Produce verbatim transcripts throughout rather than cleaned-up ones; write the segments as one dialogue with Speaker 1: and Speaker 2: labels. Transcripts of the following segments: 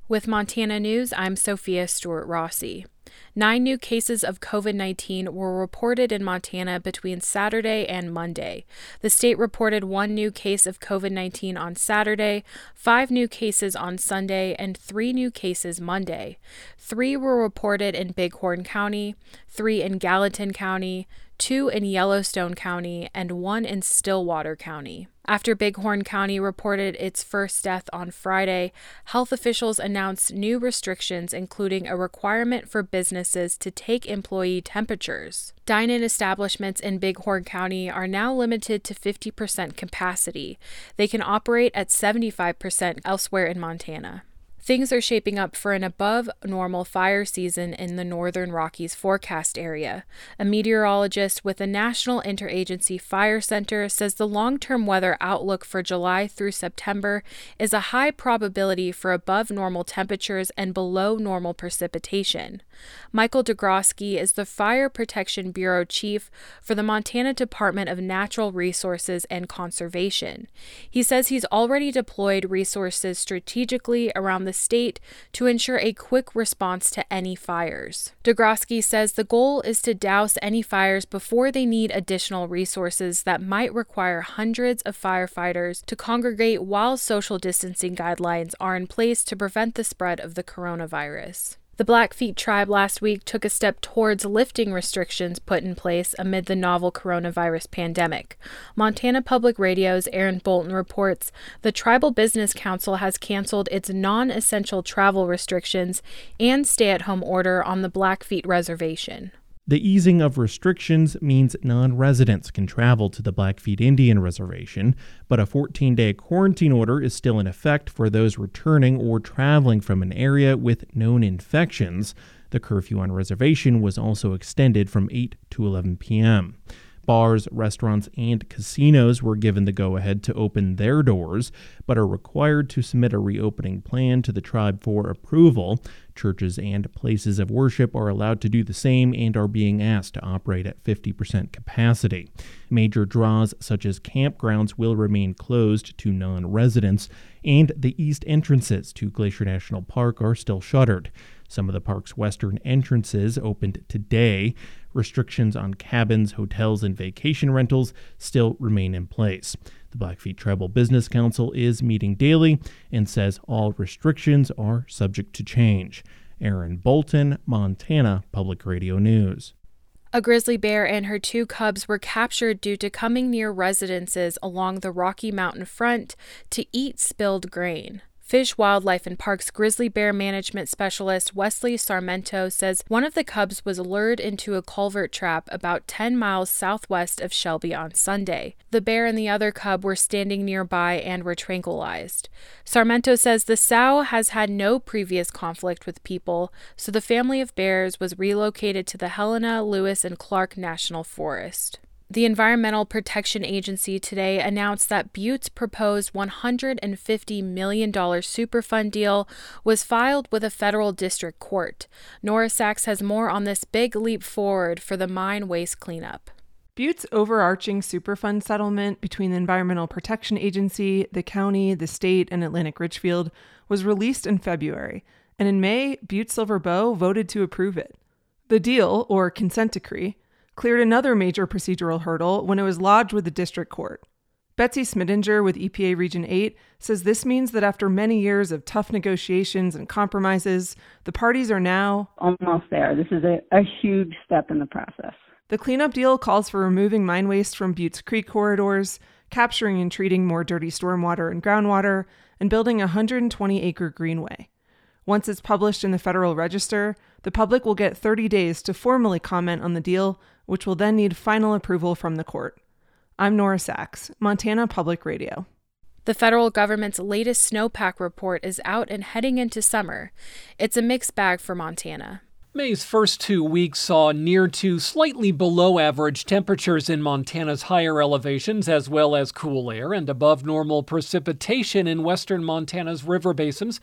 Speaker 1: With Montana News, I'm Sophia Stewart-Rossi. Nine new cases of covid nineteen were reported in Montana between Saturday and Monday. The state reported one new case of covid nineteen on Saturday, five new cases on Sunday, and three new cases Monday. Three were reported in Bighorn County, three in Gallatin County, two in Yellowstone County, and one in Stillwater County. After Bighorn County reported its first death on Friday, health officials announced new restrictions, including a requirement for businesses to take employee temperatures. Dine-in establishments in Bighorn County are now limited to fifty percent capacity. They can operate at seventy-five percent elsewhere in Montana. Things are shaping up for an above-normal fire season in the Northern Rockies forecast area. A meteorologist with the National Interagency Fire Center says the long-term weather outlook for July through September is a high probability for above-normal temperatures and below-normal precipitation. Michael Degrosky is the Fire Protection Bureau Chief for the Montana Department of Natural Resources and Conservation. He says he's already deployed resources strategically around the state to ensure a quick response to any fires. Degrosky says the goal is to douse any fires before they need additional resources that might require hundreds of firefighters to congregate while social distancing guidelines are in place to prevent the spread of the coronavirus. The Blackfeet tribe last week took a step towards lifting restrictions put in place amid the novel coronavirus pandemic. Montana Public Radio's Aaron Bolton reports the Tribal Business Council has canceled its non-essential travel restrictions and stay-at-home order on the Blackfeet Reservation.
Speaker 2: The easing of restrictions means non-residents can travel to the Blackfeet Indian Reservation, but a fourteen-day quarantine order is still in effect for those returning or traveling from an area with known infections. The curfew on reservation was also extended from eight to eleven p.m. Bars, restaurants, and casinos were given the go-ahead to open their doors, but are required to submit a reopening plan to the tribe for approval. Churches and places of worship are allowed to do the same and are being asked to operate at fifty percent capacity. Major draws such as campgrounds will remain closed to non-residents, and the east entrances to Glacier National Park are still shuttered. Some of the park's western entrances opened today. Restrictions on cabins, hotels, and vacation rentals still remain in place. The Blackfeet Tribal Business Council is meeting daily and says all restrictions are subject to change. Aaron Bolton, Montana Public Radio News.
Speaker 1: A grizzly bear and her two cubs were captured due to coming near residences along the Rocky Mountain front to eat spilled grain. Fish, Wildlife, and Parks grizzly bear management specialist Wesley Sarmento says one of the cubs was lured into a culvert trap about ten miles southwest of Shelby on Sunday. The bear and the other cub were standing nearby and were tranquilized. Sarmento says the sow has had no previous conflict with people, so the family of bears was relocated to the Helena, Lewis, and Clark National Forest. The Environmental Protection Agency today announced that Butte's proposed one hundred fifty million dollars Superfund deal was filed with a federal district court. Nora Sachs has more on this big leap forward for the mine waste cleanup.
Speaker 3: Butte's overarching Superfund settlement between the Environmental Protection Agency, the county, the state, and Atlantic Richfield was released in February, and in May, Butte Silver Bow voted to approve it. The deal, or consent decree, cleared another major procedural hurdle when it was lodged with the district court. Betsy Smittinger with E P A Region eight says this means that after many years of tough negotiations and compromises, the parties are now
Speaker 4: almost there. This is a, a huge step in the process.
Speaker 3: The cleanup deal calls for removing mine waste from Butte's creek corridors, capturing and treating more dirty stormwater and groundwater, and building a one hundred twenty acre greenway. Once it's published in the Federal Register, the public will get thirty days to formally comment on the deal, which will then need final approval from the court. I'm Nora Sachs, Montana Public Radio.
Speaker 1: The federal government's latest snowpack report is out and heading into summer. It's a mixed bag for Montana.
Speaker 5: May's first two weeks saw near to slightly below average temperatures in Montana's higher elevations, as well as cool air and above normal precipitation in western Montana's river basins.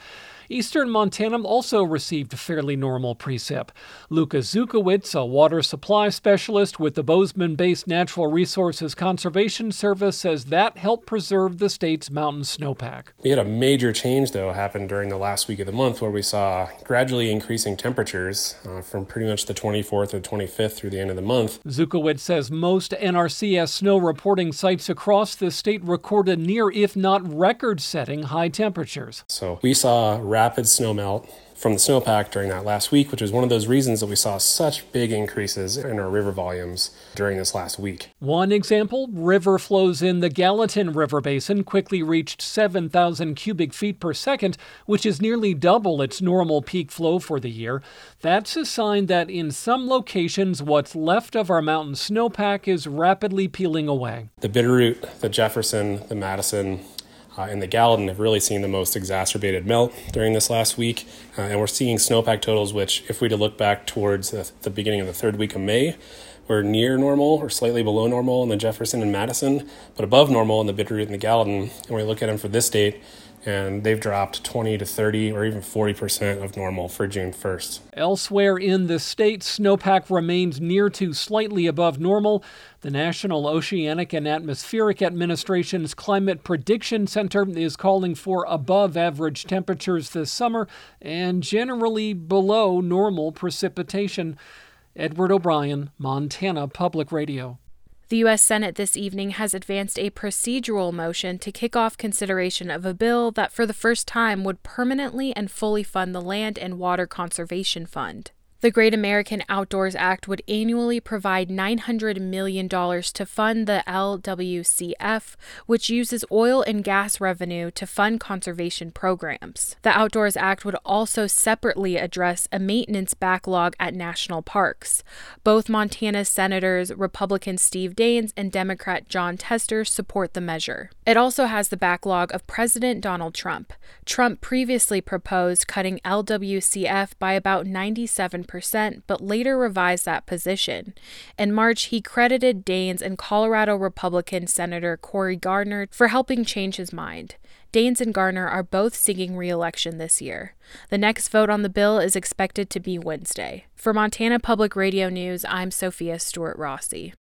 Speaker 5: Eastern Montana also received fairly normal precip. Luka Zukowicz, a water supply specialist with the Bozeman-based Natural Resources Conservation Service, says that helped preserve the state's mountain snowpack.
Speaker 6: We had a major change, though, happen during the last week of the month where we saw gradually increasing temperatures uh, from pretty much the twenty-fourth or twenty-fifth through the end of the month.
Speaker 5: Zukowicz says most N R C S snow reporting sites across the state recorded near, if not record-setting, high temperatures.
Speaker 6: So we saw rapid snowmelt from the snowpack during that last week, which was one of those reasons that we saw such big increases in our river volumes during this last week.
Speaker 5: One example, river flows in the Gallatin River Basin quickly reached seven thousand cubic feet per second, which is nearly double its normal peak flow for the year. That's a sign that in some locations, what's left of our mountain snowpack is rapidly peeling away.
Speaker 6: The Bitterroot, the Jefferson, the Madison, Uh, and the Gallatin have really seen the most exacerbated melt during this last week. Uh, and we're seeing snowpack totals which, if we to look back towards the, the beginning of the third week of May, were near normal or slightly below normal in the Jefferson and Madison, but above normal in the Bitterroot and the Gallatin. And we look at them for this date, and they've dropped twenty to thirty or even forty percent of normal for June first.
Speaker 5: Elsewhere in the state, snowpack remains near to slightly above normal. The National Oceanic and Atmospheric Administration's Climate Prediction Center is calling for above-average temperatures this summer and generally below normal precipitation. Edward O'Brien, Montana Public Radio.
Speaker 1: The U S Senate this evening has advanced a procedural motion to kick off consideration of a bill that for the first time would permanently and fully fund the Land and Water Conservation Fund. The Great American Outdoors Act would annually provide nine hundred million dollars to fund the L W C F, which uses oil and gas revenue to fund conservation programs. The Outdoors Act would also separately address a maintenance backlog at national parks. Both Montana Senators, Republican Steve Daines and Democrat Jon Tester, support the measure. It also has the backlog of President Donald Trump. Trump previously proposed cutting L W C F by about ninety-seven percent, but later revised that position. In March, he credited Daines and Colorado Republican Senator Cory Gardner for helping change his mind. Daines and Gardner are both seeking re-election this year. The next vote on the bill is expected to be Wednesday. For Montana Public Radio News, I'm Sophia Stewart Rossi.